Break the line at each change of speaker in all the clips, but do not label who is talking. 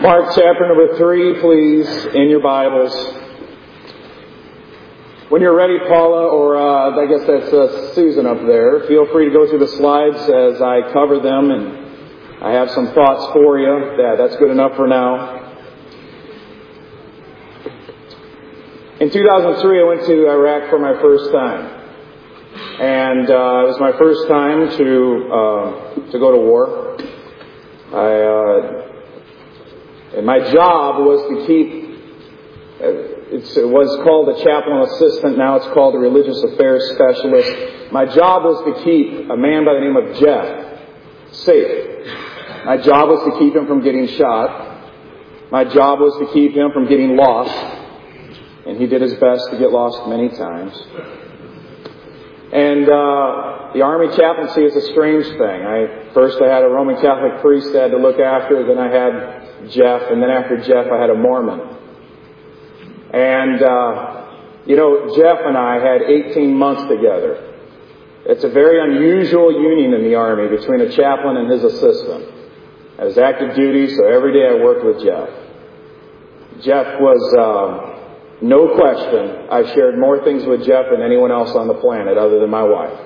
Mark chapter number 3, please, in your Bibles. When you're ready, Paula, or I guess that's Susan up there, feel free to go through the slides as I cover them, and I have some thoughts for you. That's good enough for now. In 2003, I went to Iraq for my first time. And it was my first time to go to war. And my job was to keep, it was called a chaplain assistant, now it's called a religious affairs specialist. My job was to keep a man by the name of Jeff safe. My job was to keep him from getting shot. My job was to keep him from getting lost. And he did his best to get lost many times. And the Army chaplaincy is a strange thing. First I had a Roman Catholic priest I had to look after, then I had Jeff, and then after Jeff I had a Mormon. And, Jeff and I had 18 months together. It's a very unusual union in the Army between a chaplain and his assistant. I was active duty, so every day I worked with Jeff. Jeff was... no question, I've shared more things with Jeff than anyone else on the planet other than my wife.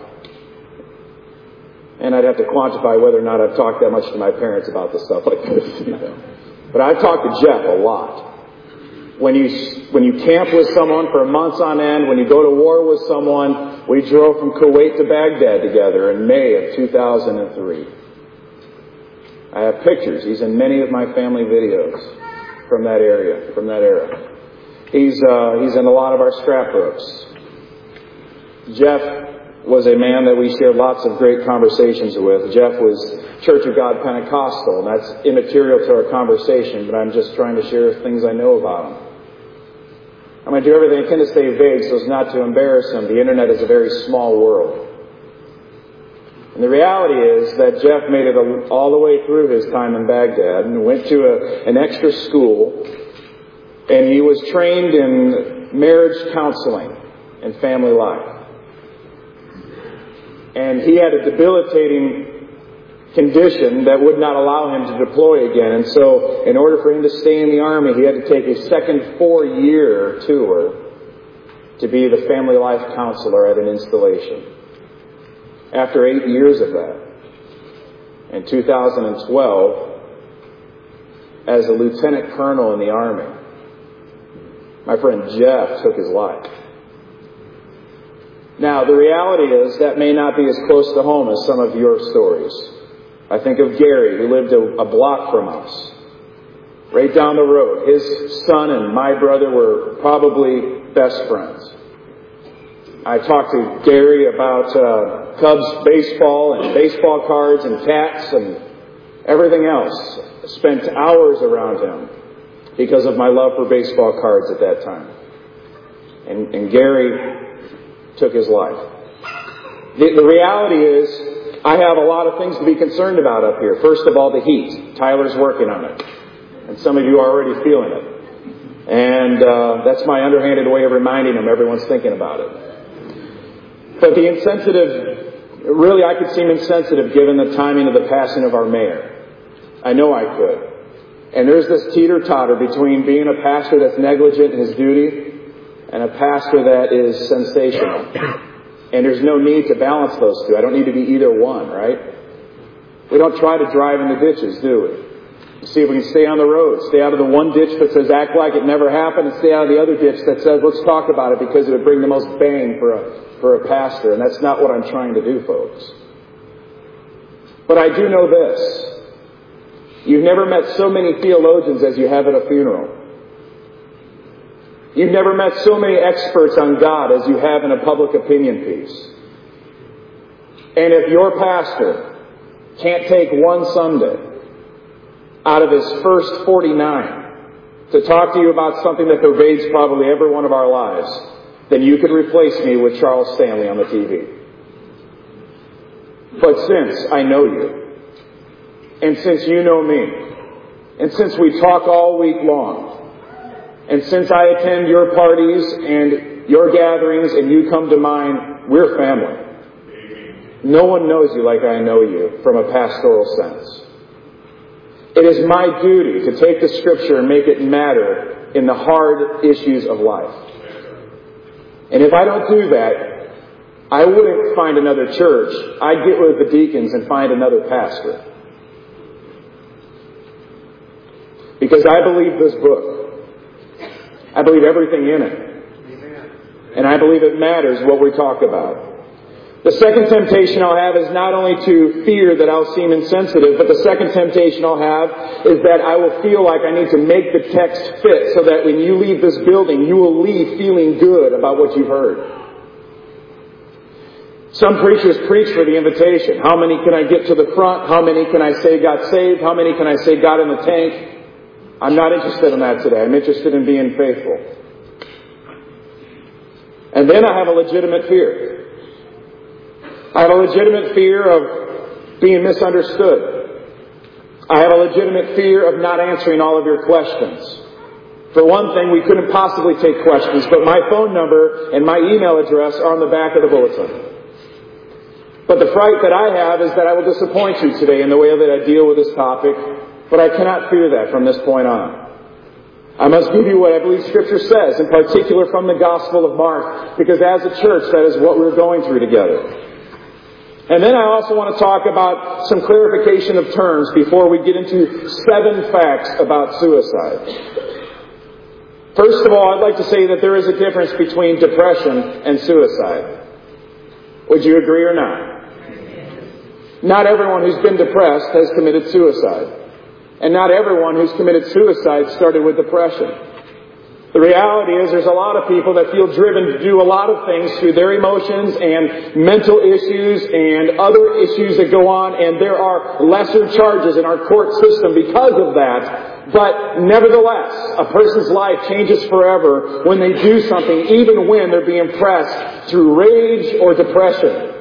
And I'd have to quantify whether or not I've talked that much to my parents about the stuff like this. But I've talked to Jeff a lot. When you camp with someone for months on end, when you go to war with someone, we drove from Kuwait to Baghdad together in May of 2003. I have pictures. He's in many of my family videos from that era. He's in a lot of our scrapbooks. Jeff was a man that we shared lots of great conversations with. Jeff was Church of God Pentecostal, and that's immaterial to our conversation, but I'm just trying to share things I know about him. I'm going to do everything I can to stay vague so as not to embarrass him. The internet is a very small world. And the reality is that Jeff made it all the way through his time in Baghdad and went to an extra school. And he was trained in marriage counseling and family life. And he had a debilitating condition that would not allow him to deploy again. And so in order for him to stay in the Army, he had to take a second 4-year tour to be the family life counselor at an installation. After 8 years of that, in 2012, as a lieutenant colonel in the Army, my friend Jeff took his life. Now, the reality is that may not be as close to home as some of your stories. I think of Gary, who lived a block from us, right down the road. His son and my brother were probably best friends. I talked to Gary about Cubs baseball and baseball cards and cats and everything else. Spent hours around him because of my love for baseball cards at that time. And Gary took his life. The reality is, I have a lot of things to be concerned about up here. First of all, the heat. Tyler's working on it. And some of you are already feeling it. And that's my underhanded way of reminding him everyone's thinking about it. But the insensitive, really I could seem insensitive given the timing of the passing of our mayor. I know I could. And there's this teeter-totter between being a pastor that's negligent in his duty and a pastor that is sensational. And there's no need to balance those two. I don't need to be either one, right? We don't try to drive in the ditches, do we? See if we can stay on the road. Stay out of the one ditch that says act like it never happened, and stay out of the other ditch that says let's talk about it because it would bring the most bang for a pastor. And that's not what I'm trying to do, folks. But I do know this. You've never met so many theologians as you have at a funeral. You've never met so many experts on God as you have in a public opinion piece. And if your pastor can't take one Sunday out of his first 49 to talk to you about something that pervades probably every one of our lives, then you could replace me with Charles Stanley on the TV. But since I know you, and since you know me, and since we talk all week long, and since I attend your parties and your gatherings and you come to mine, we're family. No one knows you like I know you from a pastoral sense. It is my duty to take the Scripture and make it matter in the hard issues of life. And if I don't do that, I wouldn't find another church. I'd get with the deacons and find another pastor. Because I believe this book. I believe everything in it. And I believe it matters what we talk about. The second temptation I'll have is not only to fear that I'll seem insensitive, but the second temptation I'll have is that I will feel like I need to make the text fit so that when you leave this building, you will leave feeling good about what you've heard. Some preachers preach for the invitation. How many can I get to the front? How many can I say got saved? How many can I say got in the tank? I'm not interested in that today. I'm interested in being faithful. And then I have a legitimate fear. I have a legitimate fear of being misunderstood. I have a legitimate fear of not answering all of your questions. For one thing, we couldn't possibly take questions, but my phone number and my email address are on the back of the bulletin. But the fright that I have is that I will disappoint you today in the way that I deal with this topic, but I cannot fear that from this point on. I must give you what I believe Scripture says, in particular from the Gospel of Mark, because as a church, that is what we're going through together. And then I also want to talk about some clarification of terms before we get into 7 facts about suicide. First of all, I'd like to say that there is a difference between depression and suicide. Would you agree or not? Not everyone who's been depressed has committed suicide. And not everyone who's committed suicide started with depression. The reality is there's a lot of people that feel driven to do a lot of things through their emotions and mental issues and other issues that go on, and there are lesser charges in our court system because of that. But nevertheless, a person's life changes forever when they do something, even when they're being pressed through rage or depression.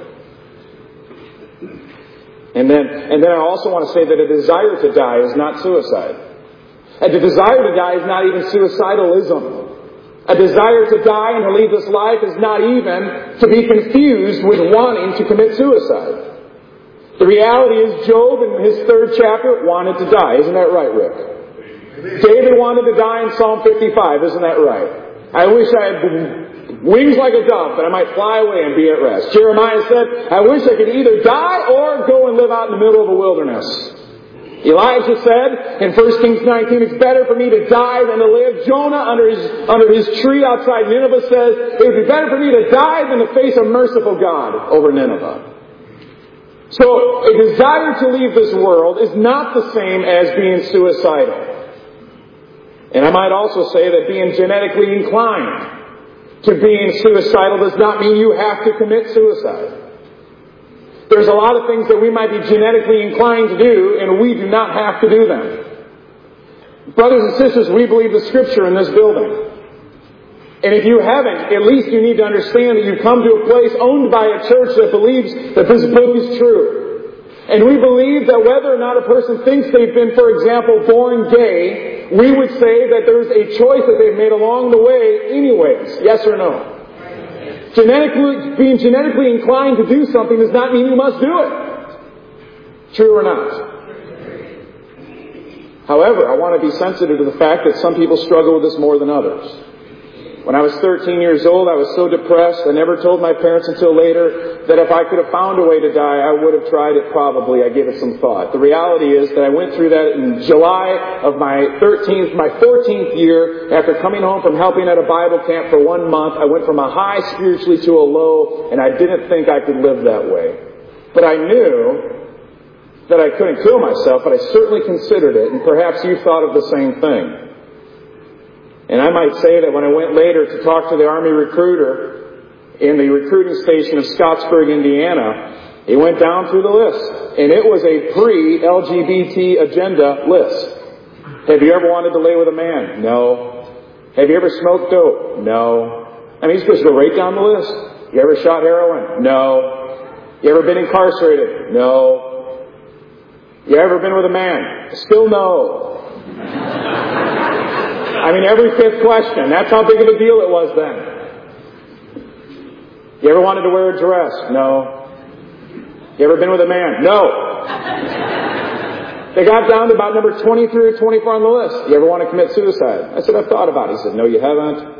And then I also want to say that a desire to die is not suicide. And the desire to die is not even suicidalism. A desire to die and to leave this life is not even to be confused with wanting to commit suicide. The reality is Job in his 3rd chapter wanted to die. Isn't that right, Rick? David wanted to die in Psalm 55. Isn't that right? I wish I had wings like a dove, that I might fly away and be at rest. Jeremiah said, I wish I could either die or go and live out in the middle of a wilderness. Elijah said in 1 Kings 19, it's better for me to die than to live. Jonah under his tree outside Nineveh says, it would be better for me to die than to face a merciful God over Nineveh. So a desire to leave this world is not the same as being suicidal. And I might also say that being genetically inclined to being suicidal does not mean you have to commit suicide. There's a lot of things that we might be genetically inclined to do, and we do not have to do them. Brothers and sisters, we believe the Scripture in this building. And if you haven't, at least you need to understand that you've come to a place owned by a church that believes that this book is true. And we believe that whether or not a person thinks they've been, for example, born gay, we would say that there's a choice that they've made along the way anyways. Yes or no? Being genetically inclined to do something does not mean you must do it. True or not? However, I want to be sensitive to the fact that some people struggle with this more than others. When I was 13 years old, I was so depressed, I never told my parents until later that if I could have found a way to die, I would have tried it probably. I gave it some thought. The reality is that I went through that in July of my 14th year. After coming home from helping at a Bible camp for 1 month, I went from a high spiritually to a low, and I didn't think I could live that way. But I knew that I couldn't kill myself, but I certainly considered it, and perhaps you thought of the same thing. And I might say that when I went later to talk to the Army recruiter in the recruiting station of Scottsburg, Indiana, he went down through the list. And it was a pre-LGBT agenda list. Have you ever wanted to lay with a man? No. Have you ever smoked dope? No. I mean, he's supposed to go right down the list. You ever shot heroin? No. You ever been incarcerated? No. You ever been with a man? Still no. I mean, every 5th question. That's how big of a deal it was then. You ever wanted to wear a dress? No. You ever been with a man? No. They got down to about number 23 or 24 on the list. You ever want to commit suicide? I said, I've thought about it. He said, no, you haven't.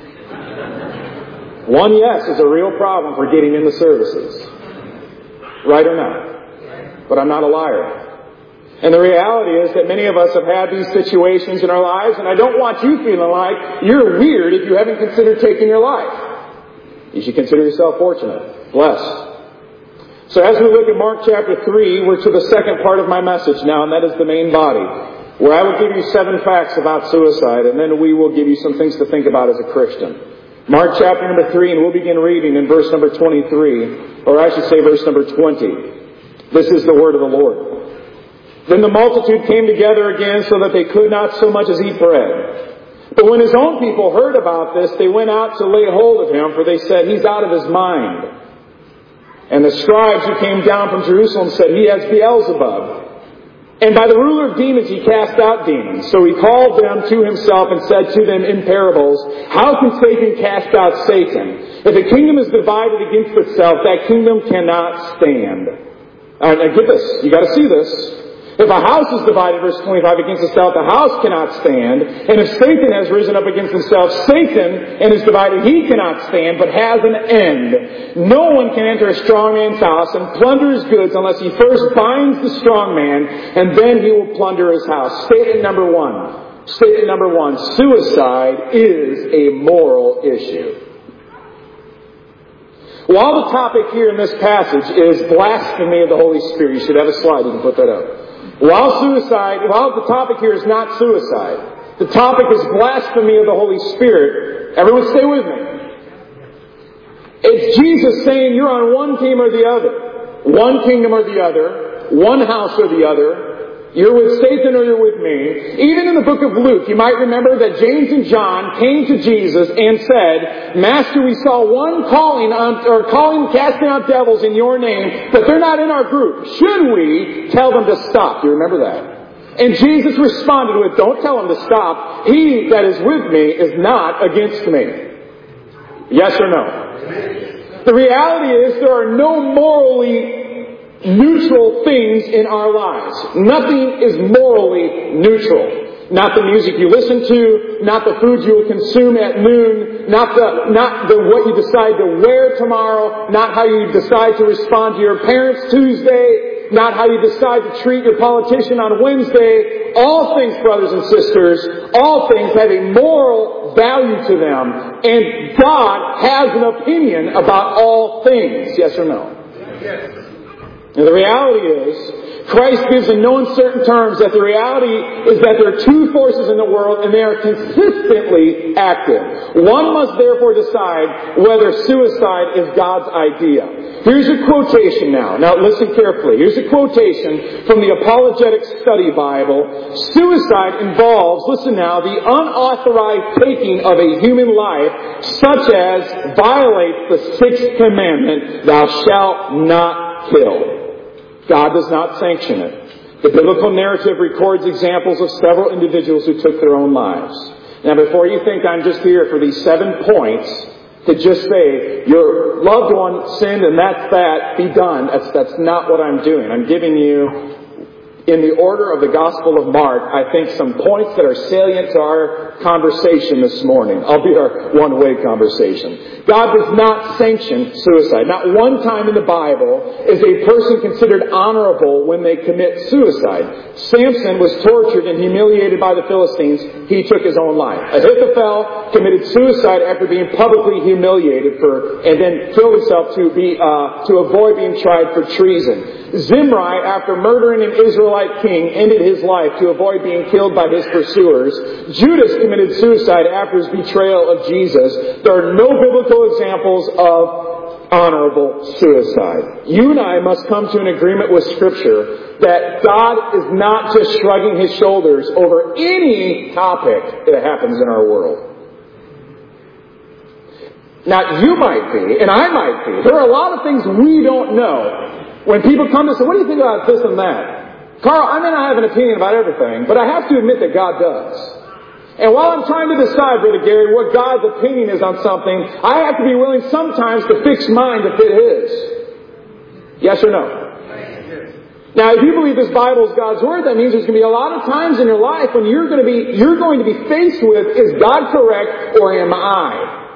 One yes is a real problem for getting in the services. Right or not? But I'm not a liar. And the reality is that many of us have had these situations in our lives, and I don't want you feeling like you're weird if you haven't considered taking your life. You should consider yourself fortunate, blessed. So as we look at Mark chapter 3, we're to the second part of my message now, and that is the main body, where I will give you 7 facts about suicide, and then we will give you some things to think about as a Christian. Mark chapter number 3, and we'll begin reading in verse number 23, or I should say verse number 20. This is the word of the Lord. Then the multitude came together again so that they could not so much as eat bread. But when his own people heard about this, they went out to lay hold of him, for they said, he's out of his mind. And the scribes who came down from Jerusalem said, he has Beelzebub. And by the ruler of demons he cast out demons. So he called them to himself and said to them in parables, how can Satan cast out Satan? If a kingdom is divided against itself, that kingdom cannot stand. Now get this. You got to see this. If a house is divided, verse 25, against itself, the house cannot stand. And if Satan has risen up against himself, Satan and is divided, he cannot stand, but has an end. No one can enter a strong man's house and plunder his goods unless he first binds the strong man, and then he will plunder his house. Statement number 1. Statement number 1. Suicide is a moral issue. While the topic here in this passage is blasphemy of the Holy Spirit, you should have a slide, you can put that up. While the topic here is not suicide, the topic is blasphemy of the Holy Spirit. Everyone stay with me. It's Jesus saying you're on one team or the other. One kingdom or the other. One house or the other. You're with Satan or you're with me. Even in the book of Luke, you might remember that James and John came to Jesus and said, Master, we saw one casting out devils in your name, but they're not in our group. Should we tell them to stop? Do you remember that? And Jesus responded with, don't tell them to stop. He that is with me is not against me. Yes or no? The reality is there are no morally neutral things in our lives. Nothing is morally neutral. Not the music you listen to, not the foods you will consume at noon, not what you decide to wear tomorrow, not how you decide to respond to your parents Tuesday, not how you decide to treat your politician on Wednesday. All things, brothers and sisters, all things have a moral value to them, and God has an opinion about all things. Yes or no? Yes. And the reality is, Christ gives in no uncertain terms that the reality is that there are two forces in the world and they are consistently active. One must therefore decide whether suicide is God's idea. Here's a quotation now. Now listen carefully. Here's a quotation from the Apologetic Study Bible. Suicide involves, listen now, the unauthorized taking of a human life such as violates the 6th commandment, thou shalt not kill. God does not sanction it. The biblical narrative records examples of several individuals who took their own lives. Now, before you think I'm just here for these 7 points to just say, your loved one sinned and that's that, be done. That's not what I'm doing. I'm giving you, in the order of the Gospel of Mark, I think some points that are salient to our conversation this morning, albeit our one-way conversation. God does not sanction suicide. Not one time in the Bible is a person considered honorable when they commit suicide. Samson was tortured and humiliated by the Philistines. He took his own life. Ahithophel committed suicide after being publicly humiliated and then killed himself to avoid being tried for treason. Zimri, after murdering an Israelite king, ended his life to avoid being killed by his pursuers. Judas committed suicide after his betrayal of Jesus. There are no biblical examples of honorable suicide. You and I must come to an agreement with Scripture that God is not just shrugging His shoulders over any topic that happens in our world. Now, you might be, and I might be. There are a lot of things we don't know. When people come and say, what do you think about this and that? Carl, I may not have an opinion about everything, but I have to admit that God does. And while I'm trying to decide, Brother Gary, what God's opinion is on something, I have to be willing sometimes to fix mine to fit His. Yes or no? Now, if you believe this Bible is God's Word, that means there's going to be a lot of times in your life when you're going to be faced with, is God correct or am I?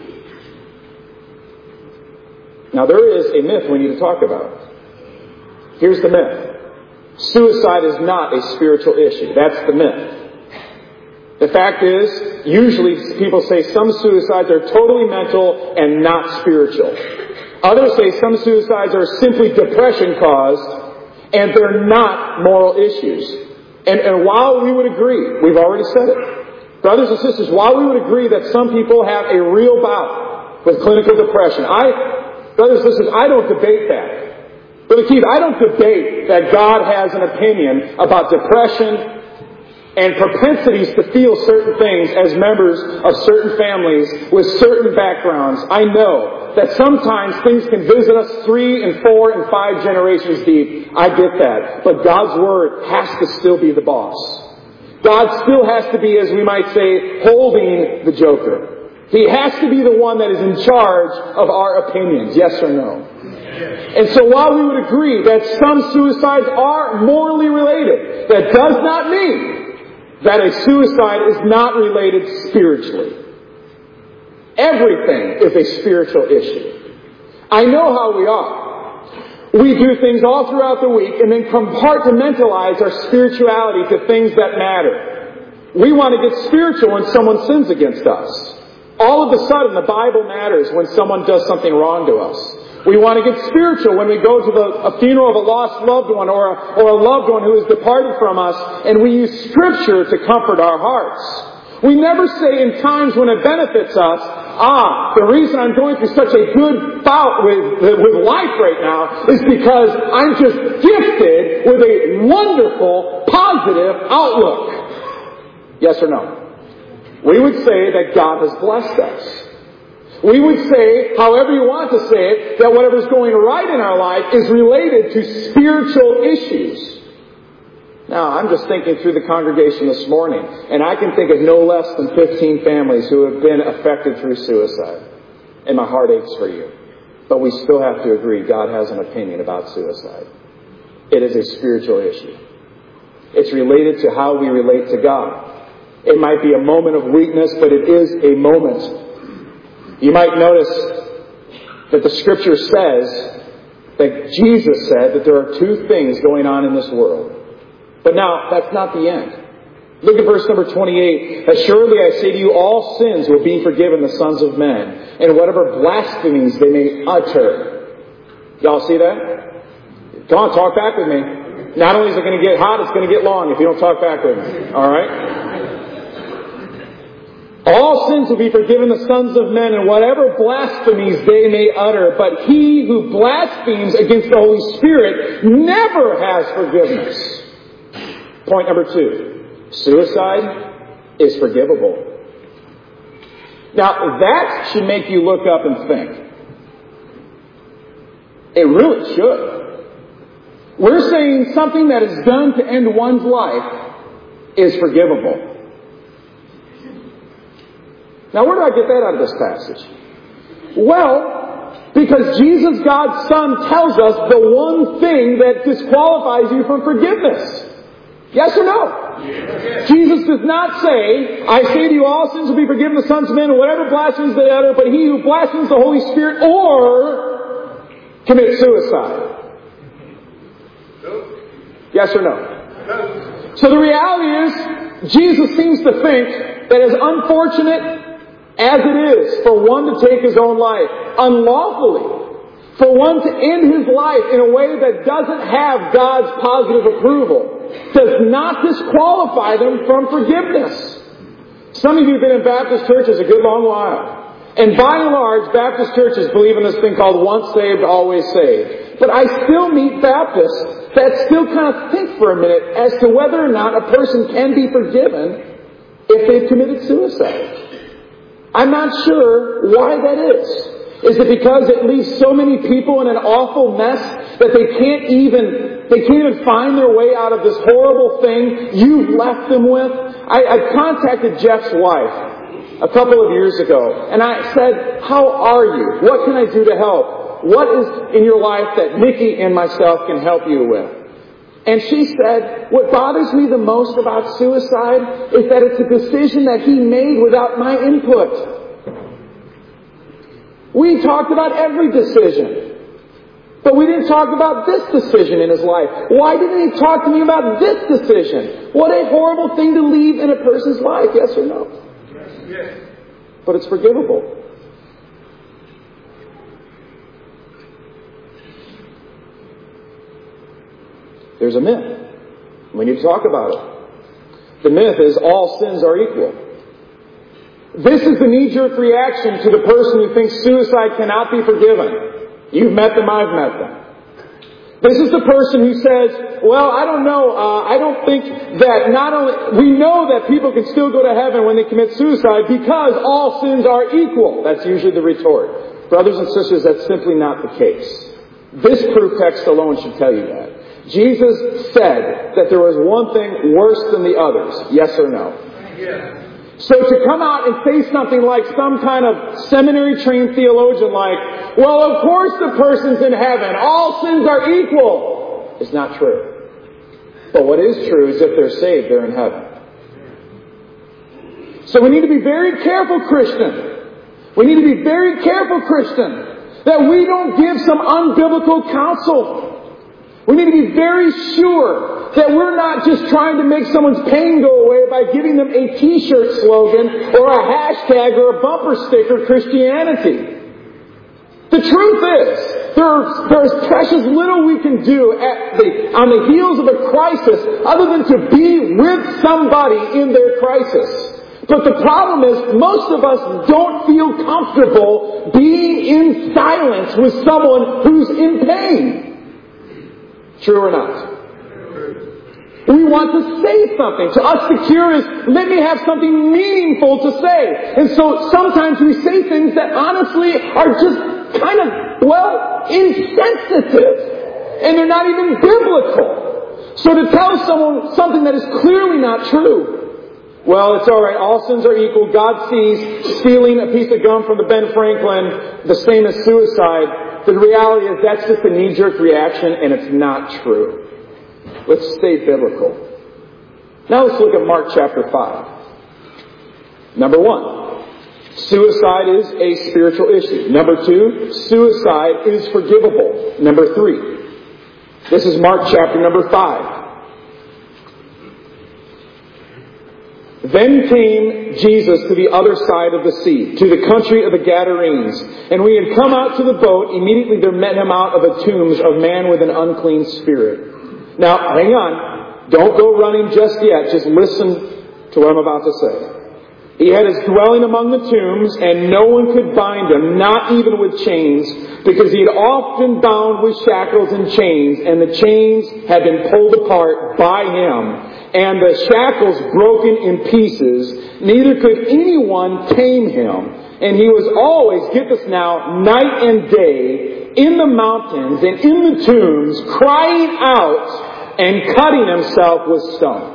Now, there is a myth we need to talk about. Here's the myth. Suicide is not a spiritual issue. That's the myth. The fact is, usually people say some suicides are totally mental and not spiritual. Others say some suicides are simply depression caused and they're not moral issues. And while we would agree, we've already said it, brothers and sisters, while we would agree that some people have a real bout with clinical depression, brothers and sisters, I don't debate that. Brother Keith, I don't debate that God has an opinion about depression and propensities to feel certain things as members of certain families with certain backgrounds. I know that sometimes things can visit us 3 and 4 and 5 generations deep. I get that. But God's Word has to still be the boss. God still has to be, as we might say, holding the joker. He has to be the one that is in charge of our opinions. Yes or no? And so while we would agree that some suicides are morally related, that does not mean that a suicide is not related spiritually. Everything is a spiritual issue. I know how we are. We do things all throughout the week and then compartmentalize our spirituality to things that matter. We want to get spiritual when someone sins against us. All of a sudden, the Bible matters when someone does something wrong to us. We want to get spiritual when we go to a funeral of a lost loved one or a loved one who has departed from us, and we use Scripture to comfort our hearts. We never say in times when it benefits us, the reason I'm going through such a good bout with life right now is because I'm just gifted with a wonderful, positive outlook. Yes or no? We would say that God has blessed us. We would say, however you want to say it, that whatever's going right in our life is related to spiritual issues. Now, I'm just thinking through the congregation this morning, and I can think of no less than 15 families who have been affected through suicide. And my heart aches for you. But we still have to agree God has an opinion about suicide. It is a spiritual issue. It's related to how we relate to God. It might be a moment of weakness, but it is a moment. You might notice that the Scripture says that Jesus said that there are 2 things going on in this world. But now, that's not the end. Look at verse number 28. Assuredly I say to you, all sins will be forgiven the sons of men, and whatever blasphemies they may utter. Y'all see that? Come on, talk back with me. Not only is it going to get hot, it's going to get long if you don't talk back with me. Alright? All sins will be forgiven the sons of men, and whatever blasphemies they may utter. But he who blasphemes against the Holy Spirit never has forgiveness. Point number 2. Suicide is forgivable. Now, that should make you look up and think. It really should. We're saying something that is done to end one's life is forgivable. Now, where do I get that out of this passage? Well, because Jesus, God's Son, tells us the one thing that disqualifies you from forgiveness. Yes or no? Yes. Jesus does not say, I say to you, all sins will be forgiven the sons of men, and whatever blasphemies they utter, but he who blasphemes the Holy Spirit or commits suicide. Yes or no? So the reality is, Jesus seems to think that as unfortunate as it is for one to take his own life unlawfully, for one to end his life in a way that doesn't have God's positive approval, does not disqualify them from forgiveness. Some of you have been in Baptist churches a good long while. And by and large, Baptist churches believe in this thing called once saved, always saved. But I still meet Baptists that still kind of think for a minute as to whether or not a person can be forgiven if they've committed suicide. I'm not sure why that is. Is it because it leaves so many people in an awful mess that they can't even find their way out of this horrible thing you've left them with? I contacted Jeff's wife a couple of years ago, and I said, how are you? What can I do to help? What is in your life that Nikki and myself can help you with? And she said, what bothers me the most about suicide is that it's a decision that he made without my input. We talked about every decision, but we didn't talk about this decision in his life. Why didn't he talk to me about this decision? What a horrible thing to leave in a person's life, yes or no? Yes. But it's forgivable. There's a myth. We need to talk about it. The myth is all sins are equal. This is the knee-jerk reaction to the person who thinks suicide cannot be forgiven. You've met them, I've met them. This is the person who says, well, I don't know, I don't think that not only, we know that people can still go to heaven when they commit suicide because all sins are equal. That's usually the retort. Brothers and sisters, that's simply not the case. This proof text alone should tell you that. Jesus said that there was one thing worse than the others. Yes or no? Yes. So to come out and say something like some kind of seminary-trained theologian like, well, of course the person's in heaven. All sins are equal, is not true. But what is true is if they're saved, they're in heaven. So we need to be very careful, Christian. We need to be very careful, Christian, that we don't give some unbiblical counsel. We need to be very sure that we're not just trying to make someone's pain go away by giving them a t-shirt slogan or a hashtag or a bumper sticker, Christianity. The truth is, there's precious little we can do on the heels of a crisis other than to be with somebody in their crisis. But the problem is, most of us don't feel comfortable being in silence with someone who's in pain. True or not? We want to say something. To us, the cure is, let me have something meaningful to say. And so sometimes we say things that honestly are just kind of, insensitive. And they're not even biblical. So to tell someone something that is clearly not true, well, it's alright, all sins are equal. God sees stealing a piece of gum from the Ben Franklin the same as suicide. The reality is that's just a knee-jerk reaction, and it's not true. Let's stay biblical. Now let's look at Mark chapter 5. Number 1, suicide is a spiritual issue. Number 2, suicide is forgivable. Number 3, this is Mark chapter number 5. Then came Jesus to the other side of the sea, to the country of the Gadarenes. And when he had come out to the boat, immediately there met him out of the tombs a man with an unclean spirit. Now, hang on. Don't go running just yet. Just listen to what I'm about to say. He had his dwelling among the tombs, and no one could bind him, not even with chains, because he had often bound with shackles and chains, and the chains had been pulled apart by him, and the shackles broken in pieces. Neither could anyone tame him. And he was always, get this now, night and day, in the mountains and in the tombs, crying out and cutting himself with stones.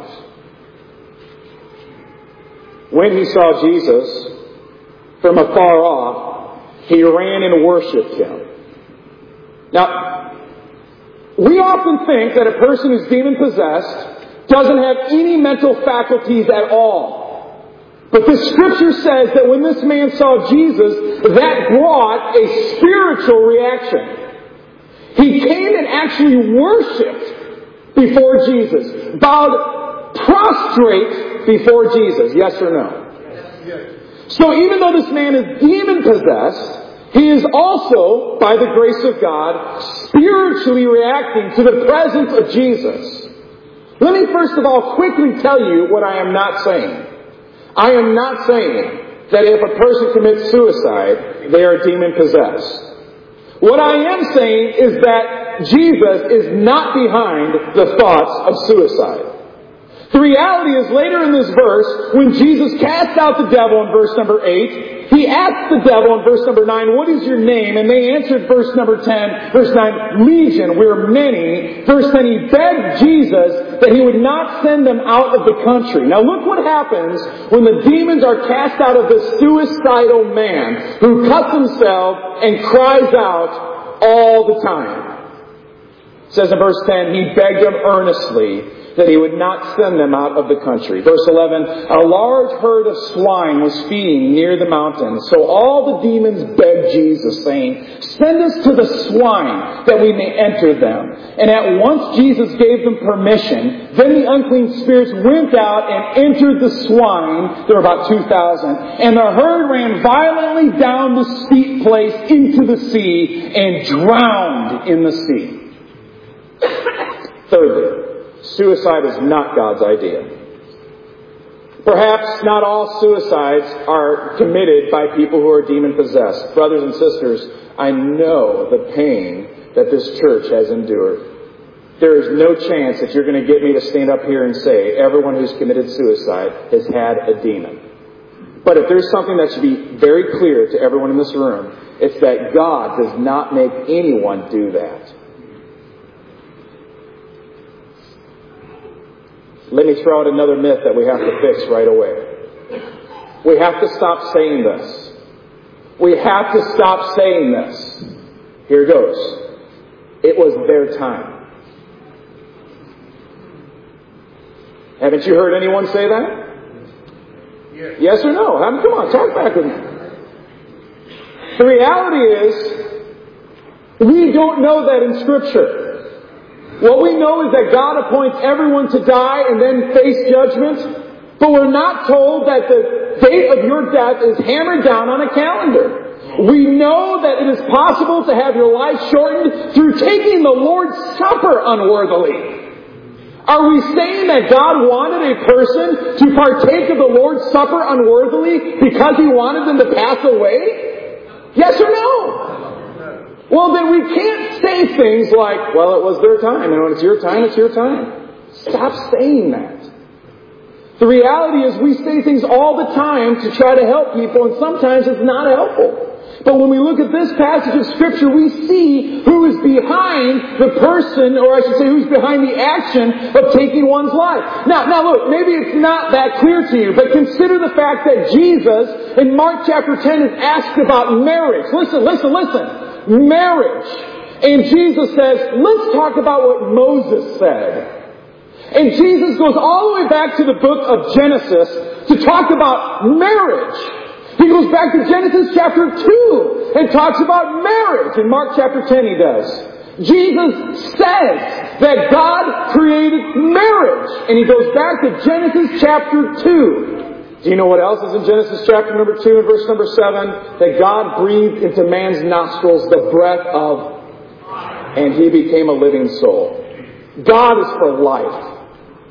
When he saw Jesus from afar off, he ran and worshipped him. Now, we often think that a person who's demon-possessed doesn't have any mental faculties at all. But the scripture says that when this man saw Jesus, that brought a spiritual reaction. He came and actually worshipped before Jesus, bowed prostrate before Jesus. Yes or no? Yes. So even though this man is demon-possessed, he is also, by the grace of God, spiritually reacting to the presence of Jesus. Let me first of all quickly tell you what I am not saying. I am not saying that if a person commits suicide, they are demon-possessed. What I am saying is that Jesus is not behind the thoughts of suicide. The reality is later in this verse, when Jesus cast out the devil in verse number 8, he asked the devil in verse number 9, what is your name? And they answered verse number 10, verse 9, Legion, we're many. Verse 10, he begged Jesus that he would not send them out of the country. Now look what happens when the demons are cast out of the suicidal man who cuts himself and cries out all the time. It says in verse 10, he begged them earnestly that he would not send them out of the country. Verse 11, a large herd of swine was feeding near the mountain. So all the demons begged Jesus, saying, send us to the swine that we may enter them. And at once Jesus gave them permission. Then the unclean spirits went out and entered the swine. There were about 2,000. And the herd ran violently down the steep place into the sea and drowned in the sea. Thirdly, suicide is not God's idea. Perhaps not all suicides are committed by people who are demon-possessed. Brothers and sisters, I know the pain that this church has endured. There is no chance that you're going to get me to stand up here and say everyone who's committed suicide has had a demon. But if there's something that should be very clear to everyone in this room, it's that God does not make anyone do that. Let me throw out another myth that we have to fix right away. We have to stop saying this. We have to stop saying this. Here goes. It was their time. Haven't you heard anyone say that? Yes or no? Come on, talk back with me. The reality is, we don't know that in Scripture. What we know is that God appoints everyone to die and then face judgment. But we're not told that the date of your death is hammered down on a calendar. We know that it is possible to have your life shortened through taking the Lord's Supper unworthily. Are we saying that God wanted a person to partake of the Lord's Supper unworthily because He wanted them to pass away? Yes or no? Well, then we can't say things like, well, it was their time, and when it's your time, it's your time. Stop saying that. The reality is we say things all the time to try to help people, and sometimes it's not helpful. But when we look at this passage of Scripture, we see who is behind the person, or I should say who's behind the action of taking one's life. Now look, maybe it's not that clear to you, but consider the fact that Jesus, in Mark chapter 10, is asked about marriage. Listen. Marriage. And Jesus says, let's talk about what Moses said. And Jesus goes all the way back to the book of Genesis to talk about marriage. He goes back to Genesis chapter 2 and talks about marriage. In Mark chapter 10 he does. Jesus says that God created marriage. And he goes back to Genesis chapter 2. Do you know what else is in Genesis chapter number 2 and verse number 7? That God breathed into man's nostrils the breath of, and he became a living soul. God is for life.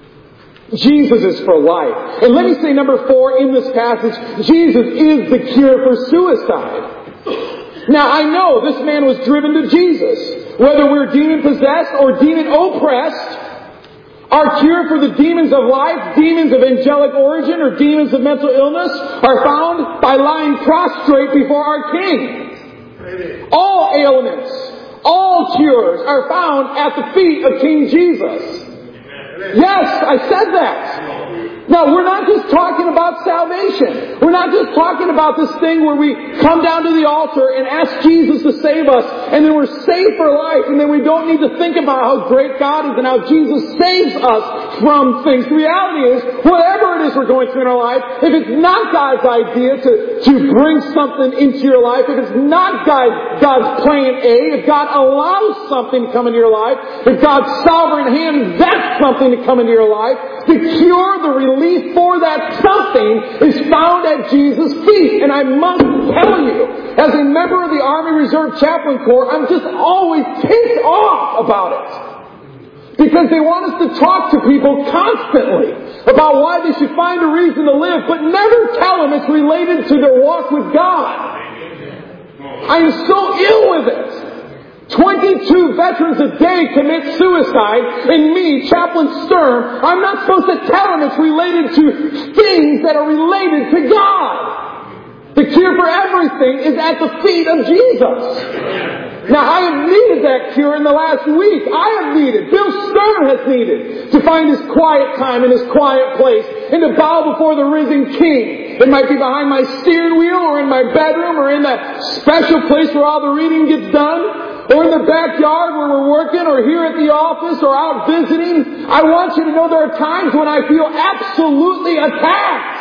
Jesus is for life. And let me say number 4 in this passage, Jesus is the cure for suicide. Now I know this man was driven to Jesus. Whether we're demon-possessed or demon-oppressed, our cure for the demons of life, demons of angelic origin, or demons of mental illness are found by lying prostrate before our King. All ailments, all cures are found at the feet of King Jesus. Yes, I said that. Now, we're not just talking about salvation. We're not just talking about this thing where we come down to the altar and ask Jesus to save us, and then we're saved for life, and then we don't need to think about how great God is and how Jesus saves us from things. The reality is, whatever it is we're going through in our life, if it's not God's idea to bring something into your life, if it's not God's plan A, if God allows something to come into your life, if God's sovereign hand vets something to come into your life, the cure, the relief for that something is found at Jesus' feet. And I must tell you, as a member of the Army Reserve Chaplain Corps, I'm just always ticked off about it. Because they want us to talk to people constantly about why they should find a reason to live, but never tell them it's related to their walk with God. I am so ill with it. 22 veterans a day commit suicide, and me, Chaplain Sturm, I'm not supposed to tell them it's related to things that are related to God. The cure for everything is at the feet of Jesus. Now, I have needed that cure in the last week. I have needed, Bill Sturm has needed, to find his quiet time in his quiet place and to bow before the risen King. It might be behind my steering wheel or in my bedroom or in that special place where all the reading gets done. or in the backyard where we're working, or here at the office, or out visiting, I want you to know there are times when I feel absolutely attacked.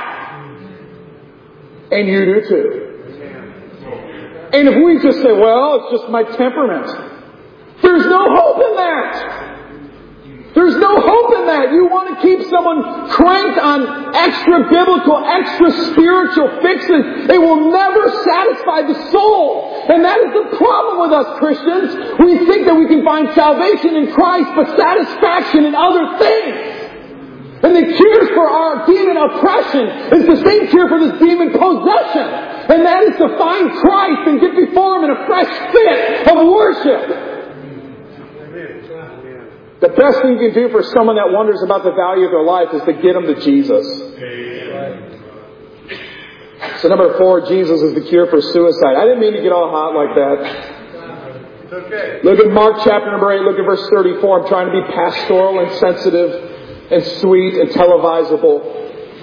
And you do too. And if we just say, well, it's just my temperament, there's no hope in that. There's no hope in that. You want to keep someone cranked on extra biblical, extra spiritual fixes. It will never satisfy the soul. And that is the problem with us Christians. We think that we can find salvation in Christ, but satisfaction in other things. And the cure for our demon oppression is the same cure for this demon possession. And that is to find Christ and get before Him in a fresh fit of worship. The best thing you can do for someone that wonders about the value of their life is to get them to Jesus. So number 4, Jesus is the cure for suicide. I didn't mean to get all hot like that. It's okay. Look at Mark chapter number 8. Look at verse 34. I'm trying to be pastoral and sensitive and sweet and televisable.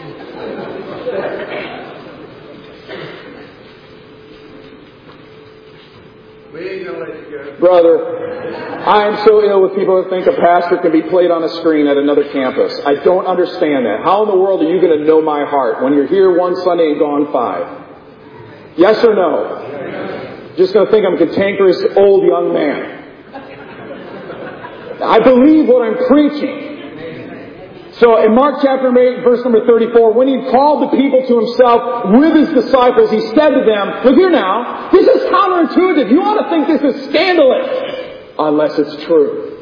Brother, I am so ill with people who think a pastor can be played on a screen at another campus. I don't understand that. How in the world are you going to know my heart when you're here one Sunday and gone 5? Yes or no? Just going to think I'm a cantankerous old young man. I believe what I'm preaching. So in Mark chapter 8, verse number 34, when He called the people to Himself with His disciples, He said to them, look here now, this is counterintuitive. You ought to think this is scandalous, unless it's true.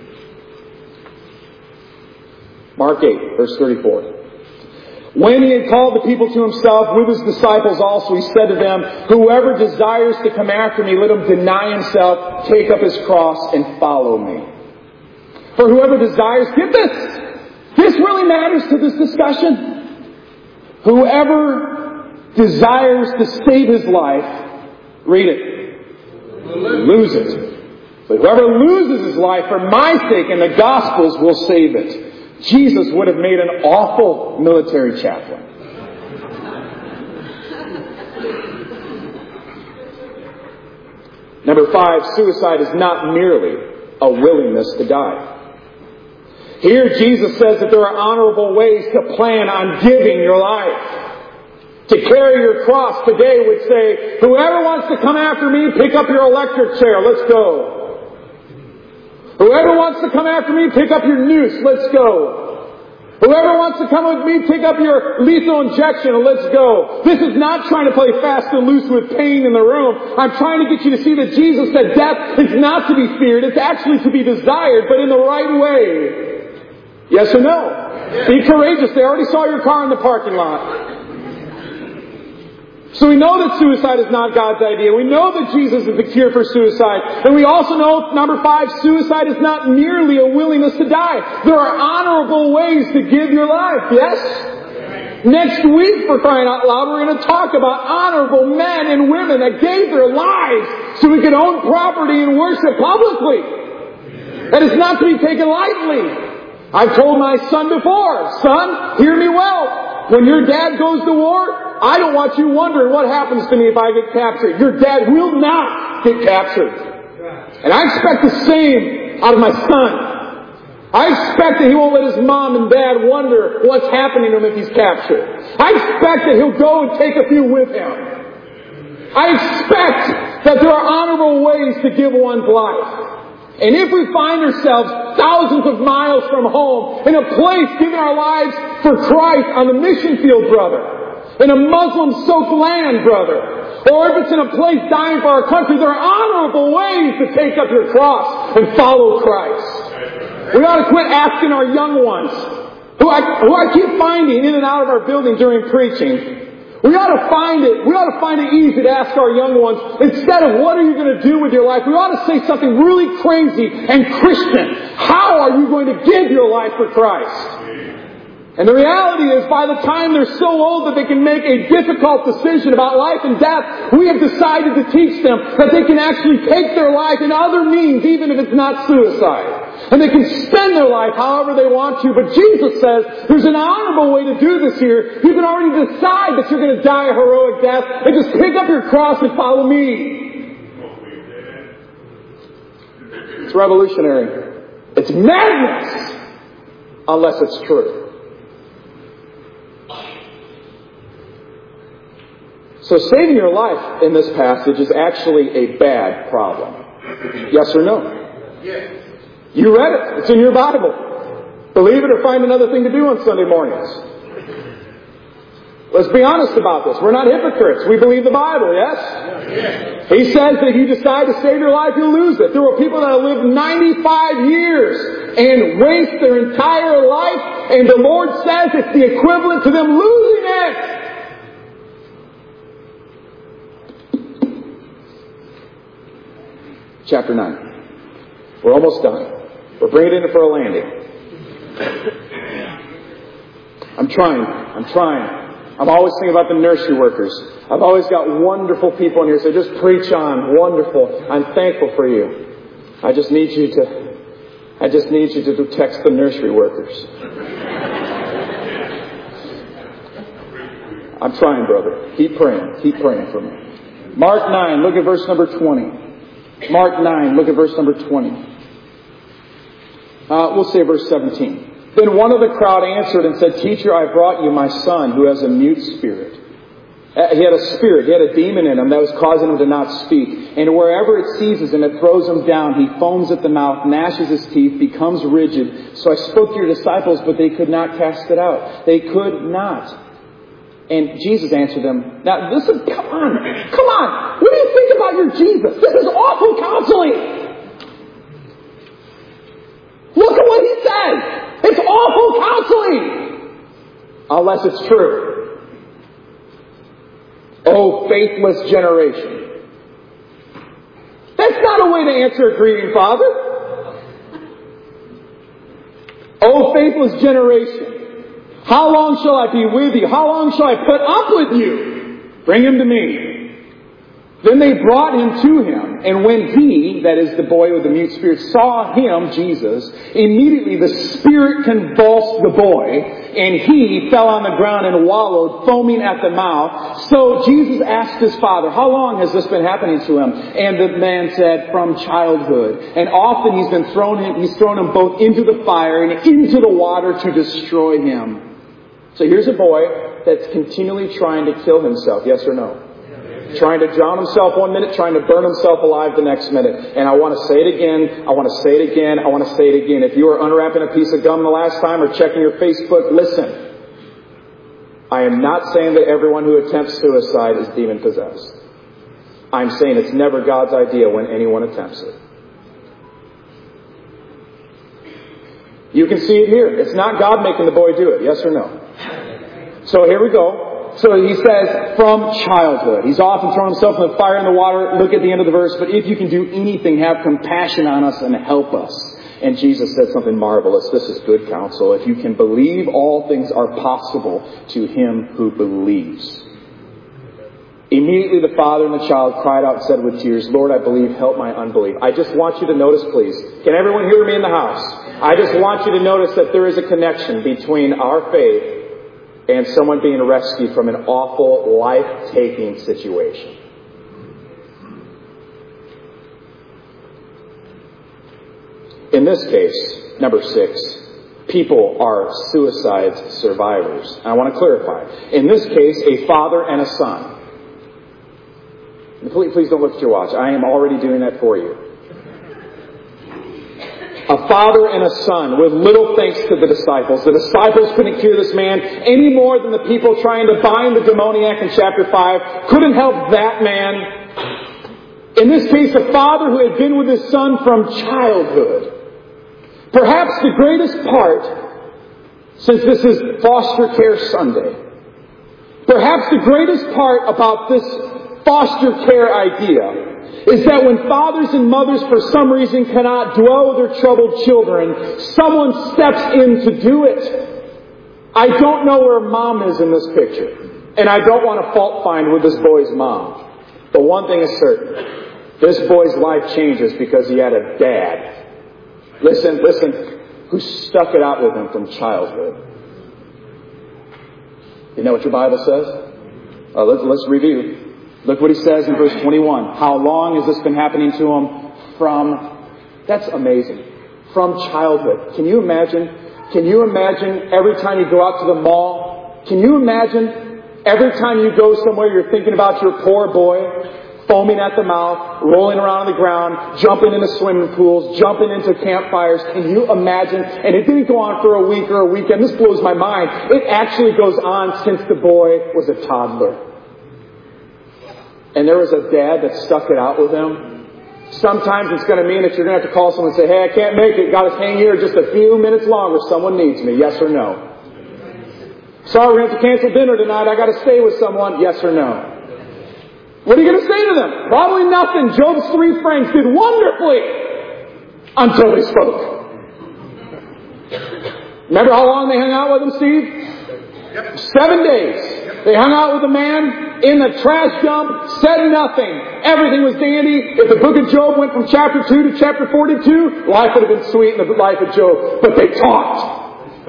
Mark 8, verse 34. When He had called the people to Himself with His disciples also, He said to them, whoever desires to come after Me, let him deny himself, take up his cross, and follow Me. For whoever desires, get this! This really matters to this discussion. Whoever desires to save his life, read it, lose it. But whoever loses his life for my sake and the Gospel's will save it. Jesus would have made an awful military chaplain. Number 5, suicide is not merely a willingness to die. Here Jesus says that there are honorable ways to plan on giving your life. To carry your cross today would say, whoever wants to come after me, pick up your electric chair, let's go. Whoever wants to come after me, pick up your noose, let's go. Whoever wants to come with me, pick up your lethal injection and let's go. This is not trying to play fast and loose with pain in the room. I'm trying to get you to see that Jesus said death is not to be feared, it's actually to be desired, but in the right way. Yes or no? Be courageous. They already saw your car in the parking lot. So we know that suicide is not God's idea. We know that Jesus is the cure for suicide. And we also know, number 5, suicide is not merely a willingness to die. There are honorable ways to give your life. Yes? Next week, for crying out loud, we're going to talk about honorable men and women that gave their lives so we could own property and worship publicly. That is not to be taken lightly. I've told my son before, son, hear me well. When your dad goes to war, I don't want you wondering what happens to me if I get captured. Your dad will not get captured. And I expect the same out of my son. I expect that he won't let his mom and dad wonder what's happening to him if he's captured. I expect that he'll go and take a few with him. I expect that there are honorable ways to give one's life. And if we find ourselves thousands of miles from home, in a place giving our lives for Christ on the mission field, brother, in a Muslim-soaked land, brother, or if it's in a place dying for our country, there are honorable ways to take up your cross and follow Christ. We ought to quit asking our young ones, who I keep finding in and out of our building during preaching. We ought to find it easy to ask our young ones, instead of what are you going to do with your life, we ought to say something really crazy and Christian. How are you going to give your life for Christ? And the reality is, by the time they're so old that they can make a difficult decision about life and death, we have decided to teach them that they can actually take their life in other means, even if it's not suicide. And they can spend their life however they want to. But Jesus says there's an honorable way to do this here. You can already decide that you're going to die a heroic death and just pick up your cross and follow me. It's revolutionary. It's madness unless it's true. So saving your life in this passage is actually a bad problem. Yes or no? Yes. You read it. It's in your Bible. Believe it or find another thing to do on Sunday mornings. Let's be honest about this. We're not hypocrites. We believe the Bible, yes? Yes. He says that if you decide to save your life, you'll lose it. There were people that have lived 95 years and waste their entire life, and the Lord says it's the equivalent to them losing it. Chapter 9. We're almost done. We're bringing it in for a landing. I'm trying. I'm always thinking about the nursery workers. I've always got wonderful people in here, so just preach on. Wonderful. I'm thankful for you. I just need you to text the nursery workers. I'm trying, brother. Keep praying for me. Mark 9, look at verse number 20. Mark 9, look at verse number 20. We'll say verse 17. Then one of the crowd answered and said, Teacher, I brought you my son who has a mute spirit. He had a spirit, he had a demon in him that was causing him to not speak. And wherever it seizes him, it throws him down. He foams at the mouth, gnashes his teeth, becomes rigid. So I spoke to your disciples, but they could not cast it out. They could not. And Jesus answered them, now listen, come on. What do you think about your Jesus? This is awful counseling. Look at what he says. It's awful counseling. Unless it's true. Oh, faithless generation. That's not a way to answer a grieving father. Oh, faithless generation. How long shall I be with you? How long shall I put up with you? Bring him to me. Then they brought him to him, and when he, that is the boy with the mute spirit, saw him, Jesus, immediately the spirit convulsed the boy, and he fell on the ground and wallowed, foaming at the mouth. So Jesus asked his father, how long has this been happening to him? And the man said, from childhood. And often he's thrown him both into the fire and into the water to destroy him. So here's a boy that's continually trying to kill himself, yes or no? Trying to drown himself one minute, trying to burn himself alive the next minute. And I want to say it again. If you were unwrapping a piece of gum the last time or checking your Facebook, listen. I am not saying that everyone who attempts suicide is demon-possessed. I'm saying it's never God's idea when anyone attempts it. You can see it here. It's not God making the boy do it, yes or no? So here we go. So he says, from childhood. He's often thrown himself in the fire and the water. Look at the end of the verse. But if you can do anything, have compassion on us and help us. And Jesus said something marvelous. This is good counsel. If you can believe, all things are possible to him who believes. Immediately the father and the child cried out and said with tears, Lord, I believe, help my unbelief. I just want you to notice, please. Can everyone hear me in the house? I just want you to notice that there is a connection between our faith and someone being rescued from an awful, life-taking situation. In this case, number 6, people are suicide survivors. And I want to clarify. In this case, a father and a son. Please don't look at your watch. I am already doing that for you. A father and a son with little thanks to the disciples. The disciples couldn't cure this man any more than the people trying to bind the demoniac in chapter 5 couldn't help that man. In this case, a father who had been with his son from childhood. Perhaps the greatest part, since this is Foster Care Sunday, perhaps the greatest part about this foster care idea is that when fathers and mothers for some reason cannot dwell with their troubled children, someone steps in to do it. I don't know where mom is in this picture, and I don't want to fault find with this boy's mom. But one thing is certain. This boy's life changes because he had a dad. Listen, who stuck it out with him from childhood. You know what your Bible says? Let's review. Look what he says in verse 21. How long has this been happening to him? From That's amazing. From childhood. Can you imagine? Can you imagine every time you go out to the mall? Can you imagine every time you go somewhere you're thinking about your poor boy? Foaming at the mouth, rolling around on the ground, jumping into swimming pools, jumping into campfires. Can you imagine? And it didn't go on for a week or a weekend. This blows my mind. It actually goes on since the boy was a toddler. And there was a dad that stuck it out with him. Sometimes it's going to mean that you're going to have to call someone and say, hey, I can't make it. Got to hang here just a few minutes longer. Someone needs me. Yes or no? Sorry, we're going to have to cancel dinner tonight. I got to stay with someone. Yes or no? What are you going to say to them? Probably nothing. Job's 3 friends did wonderfully until they spoke. Remember how long they hung out with him, Steve? Yep. 7 days. Yep. They hung out with a man in the trash dump, said nothing. Everything was dandy. If the book of Job went from chapter 2 to chapter 42, life would have been sweet in the life of Job. But they talked.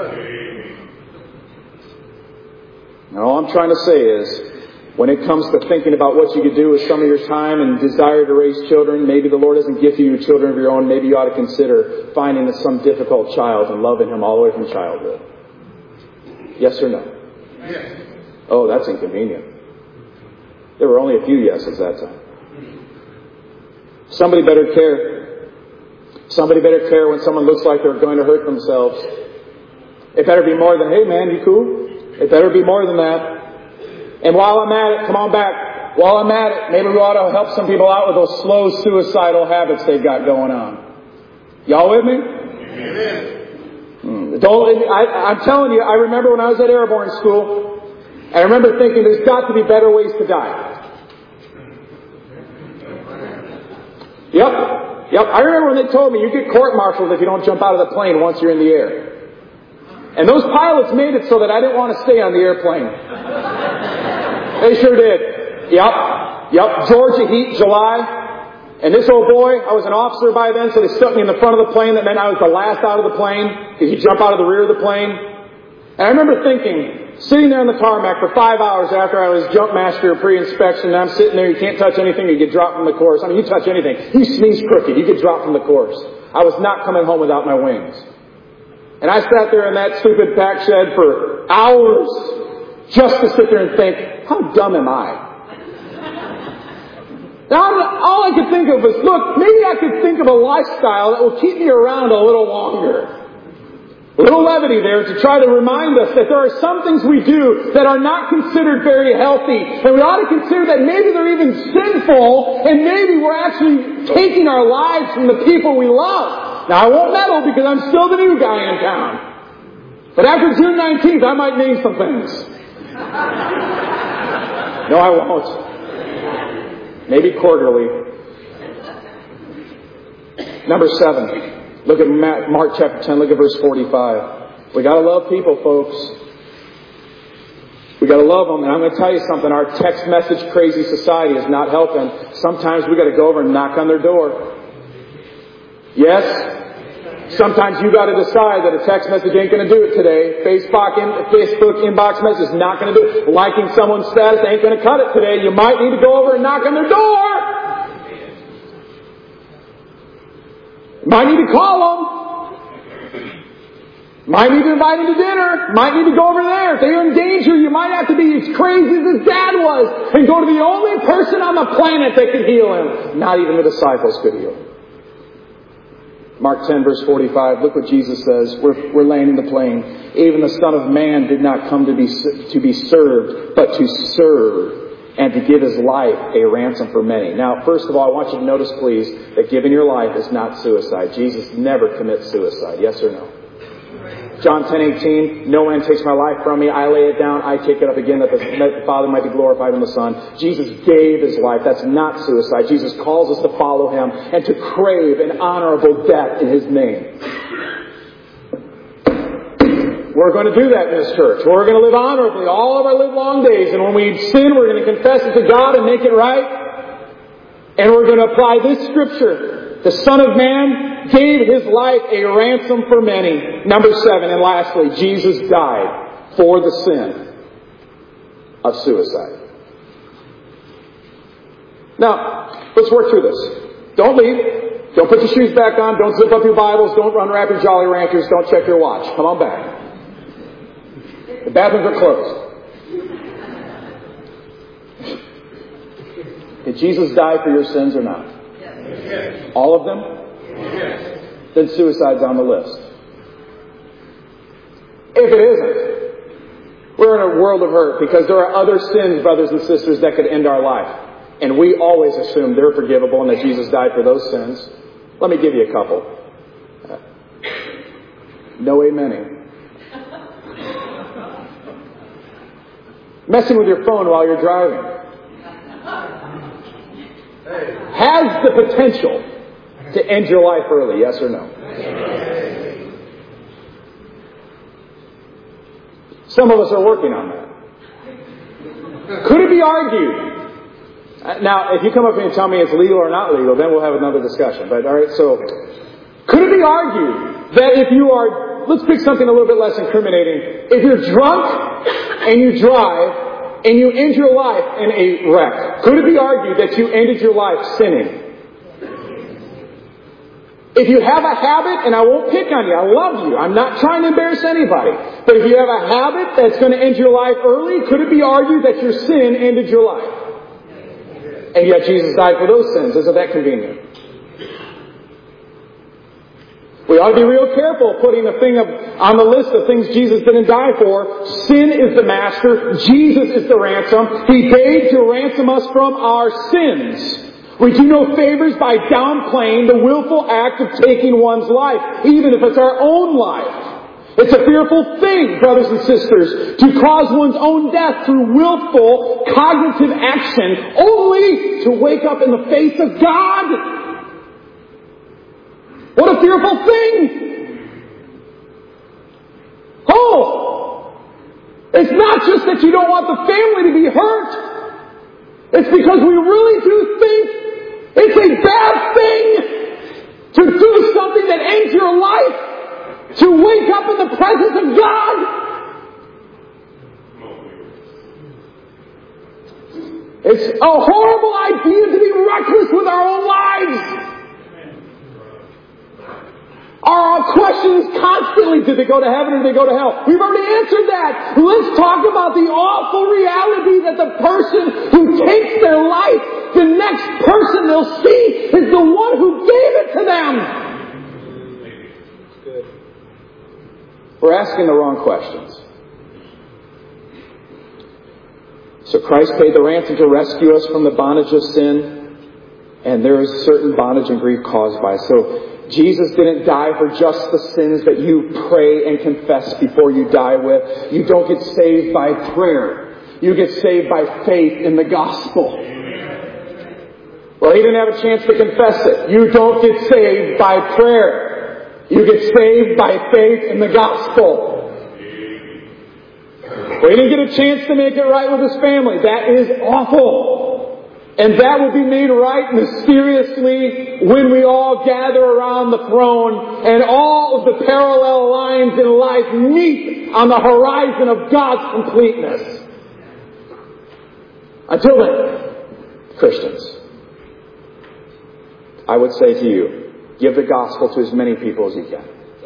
And all I'm trying to say is, when it comes to thinking about what you could do with some of your time and desire to raise children, maybe the Lord hasn't gifted you children of your own. Maybe you ought to consider finding some difficult child and loving him all the way from childhood. Yes or no? Yes. Oh, that's inconvenient. There were only a few yeses that time. Somebody better care. Somebody better care when someone looks like they're going to hurt themselves. It better be more than, hey man, you cool? It better be more than that. And while I'm at it, come on back. While I'm at it, maybe we ought to help some people out with those slow suicidal habits they've got going on. Y'all with me? Amen. I'm telling you, I remember when I was at Airborne School, I remember thinking there's got to be better ways to die. Yep. I remember when they told me you get court-martialed if you don't jump out of the plane once you're in the air. And those pilots made it so that I didn't want to stay on the airplane. They sure did. Yep. Georgia heat, July. And this old boy, I was an officer by then, so they stuck me in the front of the plane. That meant I was the last out of the plane, because you jump out of the rear of the plane. And I remember thinking, sitting there on the tarmac for 5 hours after I was jump master pre-inspection, and I'm sitting there, you can't touch anything, you get dropped from the course. I mean, you touch anything. You sneeze crooked, you get dropped from the course. I was not coming home without my wings. And I sat there in that stupid pack shed for hours, just to sit there and think, how dumb am I? Now, all I could think of was, look, maybe I could think of a lifestyle that will keep me around a little longer. A little levity there to try to remind us that there are some things we do that are not considered very healthy. And we ought to consider that maybe they're even sinful, and maybe we're actually taking our lives from the people we love. Now, I won't meddle because I'm still the new guy in town. But after June 19th, I might name some things. No, I won't. Maybe quarterly. Number 7. Look at Mark chapter 10. Look at verse 45. We got to love people, folks. We got to love them. And I'm going to tell you something. Our text message crazy society is not helping. Sometimes we got to go over and knock on their door. Yes. Sometimes you got to decide that a text message ain't going to do it today. Facebook inbox message is not going to do it. Liking someone's status ain't going to cut it today. You might need to go over and knock on their door. Might need to call them. Might need to invite them to dinner. Might need to go over there. If they're in danger, you might have to be as crazy as his dad was and go to the only person on the planet that could heal him. Not even the disciples could heal him. Mark 10 verse 45, look what Jesus says. We're laying in the plane. Even the Son of Man did not come to be served, but to serve and to give his life a ransom for many. Now, first of all, I want you to notice, please, that giving your life is not suicide. Jesus never commits suicide. Yes or no? John 10:18, no man takes my life from me. I lay it down. I take it up again that the Father might be glorified in the Son. Jesus gave his life. That's not suicide. Jesus calls us to follow him and to crave an honorable death in his name. We're going to do that in this church. We're going to live honorably all of our live long days. And when we sin, we're going to confess it to God and make it right. And we're going to apply this scripture. The Son of Man gave his life a ransom for many. Number 7, and lastly, Jesus died for the sin of suicide. Now, let's work through this. Don't leave. Don't put your shoes back on. Don't zip up your Bibles. Don't unwrap your Jolly Ranchers. Don't check your watch. Come on back. The bathrooms are closed. Did Jesus die for your sins or not? Yes. All of them? Yes. Then suicide's on the list. If it isn't, we're in a world of hurt because there are other sins, brothers and sisters, that could end our life. And we always assume they're forgivable and that Jesus died for those sins. Let me give you a couple. No amening. Messing with your phone while you're driving has the potential to end your life early, yes or no? Some of us are working on that. Could it be argued? Now, if you come up and tell me it's legal or not legal, then we'll have another discussion. But all right, so could it be argued that if you are, let's pick something a little bit less incriminating. If you're drunk and you drive and you end your life in a wreck, could it be argued that you ended your life sinning? If you have a habit, and I won't pick on you, I love you, I'm not trying to embarrass anybody, but if you have a habit that's going to end your life early, could it be argued that your sin ended your life? And yet Jesus died for those sins. Isn't that convenient? We ought to be real careful putting a thing on the list of things Jesus didn't die for. Sin is the master. Jesus is the ransom. He paid to ransom us from our sins. We do no favors by downplaying the willful act of taking one's life, even if it's our own life. It's a fearful thing, brothers and sisters, to cause one's own death through willful, cognitive action, only to wake up in the face of God. What a fearful thing! Oh! It's not just that you don't want the family to be hurt. It's because we really do think it's a bad thing to do something that ends your life, to wake up in the presence of God. It's a horrible idea to be reckless with our own lives. Our question is constantly, did they go to heaven or did they go to hell? We've already answered that. Let's talk about the awful reality that the person who takes their life, the next person they'll see is the one who gave it to them. Good. We're asking the wrong questions. So Christ paid the ransom to rescue us from the bondage of sin, and there is certain bondage and grief caused by it. So Jesus didn't die for just the sins that you pray and confess before you die with. You don't get saved by prayer. You get saved by faith in the gospel. Well, he didn't have a chance to confess it. You don't get saved by prayer. You get saved by faith in the gospel. Well, he didn't get a chance to make it right with his family. That is awful. And that will be made right mysteriously when we all gather around the throne and all of the parallel lines in life meet on the horizon of God's completeness. Until then, Christians, I would say to you, give the gospel to as many people as you can.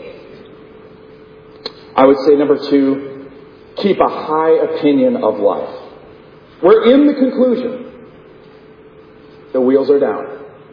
I would say, number 2, keep a high opinion of life. We're in the conclusion. The wheels are down.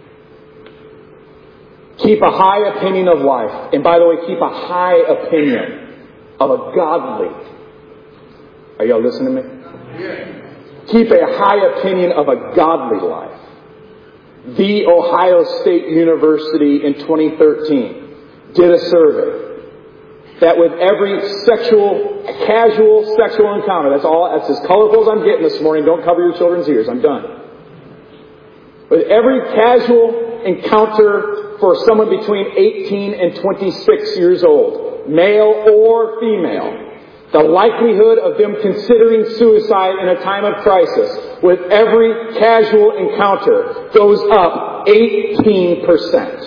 Keep a high opinion of life. And by the way, keep a high opinion of a godly. Are y'all listening to me? Keep a high opinion of a godly life. The Ohio State University in 2013 did a survey that with every casual sexual encounter, that's as colorful as I'm getting this morning. Don't cover your children's ears. I'm done. With every casual encounter for someone between 18 and 26 years old, male or female, the likelihood of them considering suicide in a time of crisis with every casual encounter goes up 18%.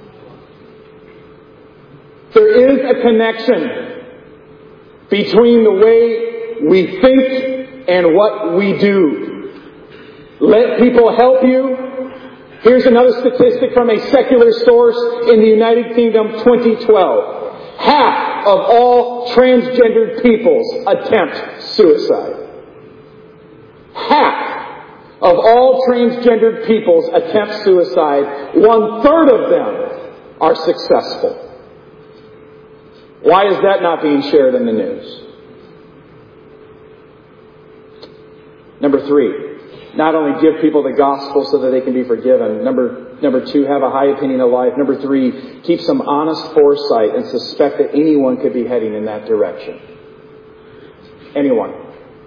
There is a connection between the way we think and what we do. Let people help you. Here's another statistic from a secular source in the United Kingdom, 2012. Half of all transgendered peoples attempt suicide. Half of all transgendered peoples attempt suicide. 1/3 of them are successful. Why is that not being shared in the news? Number 3. Not only give people the gospel so that they can be forgiven. Number 2, have a high opinion of life. Number 3, keep some honest foresight and suspect that anyone could be heading in that direction. Anyone.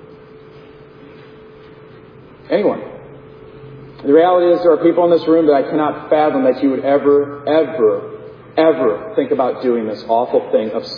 The reality is there are people in this room that I cannot fathom that you would ever think about doing this awful thing of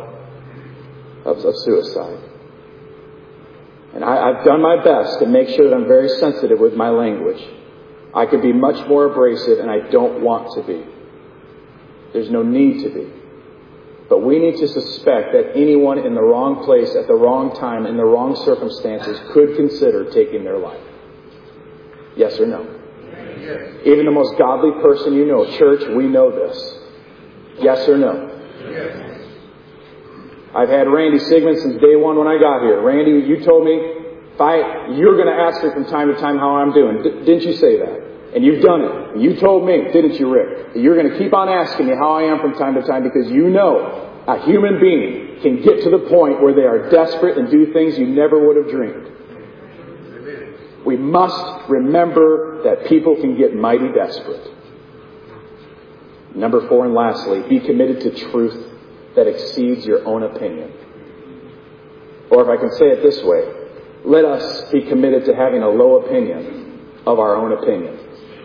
suicide. And I've done my best to make sure that I'm very sensitive with my language. I could be much more abrasive, and I don't want to be. There's no need to be. But we need to suspect that anyone in the wrong place at the wrong time, in the wrong circumstances, could consider taking their life. Yes or no? Yes. Even the most godly person you know. Church, we know this. Yes or no? Yes. I've had Randy Sigmund since day one when I got here. Randy, you told me you're going to ask me from time to time how I'm doing. Didn't you say that? And you've done it. And you told me, didn't you, Rick? That you're going to keep on asking me how I am from time to time because you know a human being can get to the point where they are desperate and do things you never would have dreamed. We must remember that people can get mighty desperate. Number 4, and lastly, be committed to truth that exceeds your own opinion. Or if I can say it this way, let us be committed to having a low opinion of our own opinion.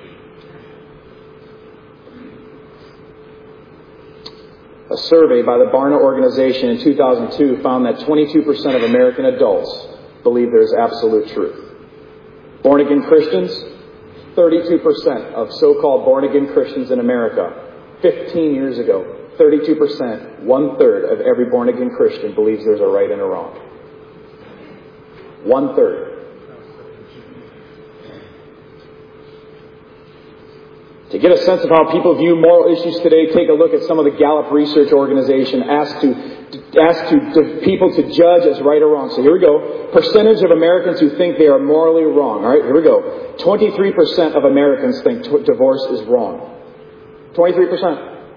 A survey by the Barna Organization in 2002 found that 22% of American adults believe there is absolute truth. Born-again Christians, 32% of so-called born-again Christians in America, 15 years ago, 32%, 1/3 of every born-again Christian believes there's a right and a wrong. 1/3. To get a sense of how people view moral issues today, take a look at some of the Gallup Research Organization asked people to judge as right or wrong. So here we go. Percentage of Americans who think they are morally wrong. All right, here we go. 23% of Americans think divorce is wrong. 23%.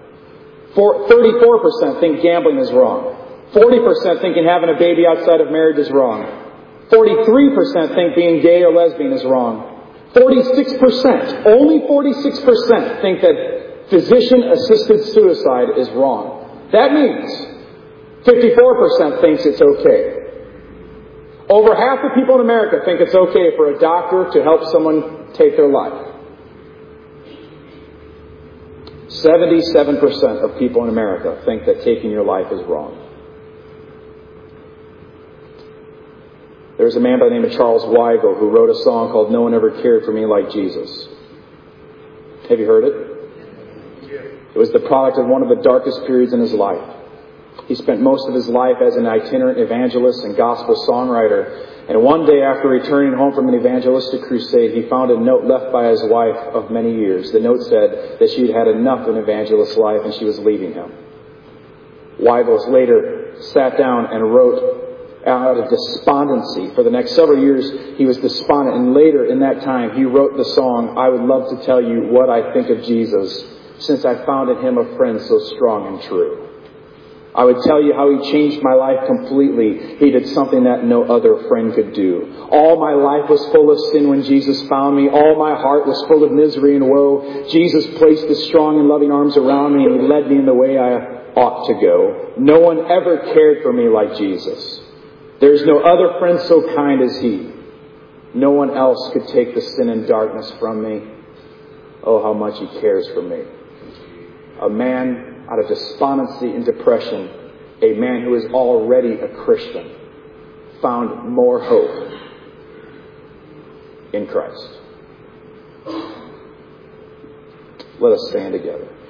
34% think gambling is wrong. 40% thinking having a baby outside of marriage is wrong. 43% think being gay or lesbian is wrong. 46%, only 46% think that physician-assisted suicide is wrong. That means 54% thinks it's okay. Over half the people in America think it's okay for a doctor to help someone take their life. 77% of people in America think that taking your life is wrong. There's a man by the name of Charles Weigel who wrote a song called No One Ever Cared for Me Like Jesus. Have you heard it? It was the product of one of the darkest periods in his life. He spent most of his life as an itinerant evangelist and gospel songwriter. And one day after returning home from an evangelistic crusade, he found a note left by his wife of many years. The note said that she had had enough of an evangelist's life and she was leaving him. Weigel later sat down and wrote out of despondency. For the next several years, he was despondent. And later in that time, he wrote the song, I Would Love to Tell You What I Think of Jesus, since I found in him a friend so strong and true. I would tell you how he changed my life completely. He did something that no other friend could do. All my life was full of sin when Jesus found me. All my heart was full of misery and woe. Jesus placed his strong and loving arms around me, and he led me in the way I ought to go. No one ever cared for me like Jesus. There's no other friend so kind as he. No one else could take the sin and darkness from me. Oh, how much he cares for me. A man out of despondency and depression, a man who is already a Christian, found more hope in Christ. Let us stand together.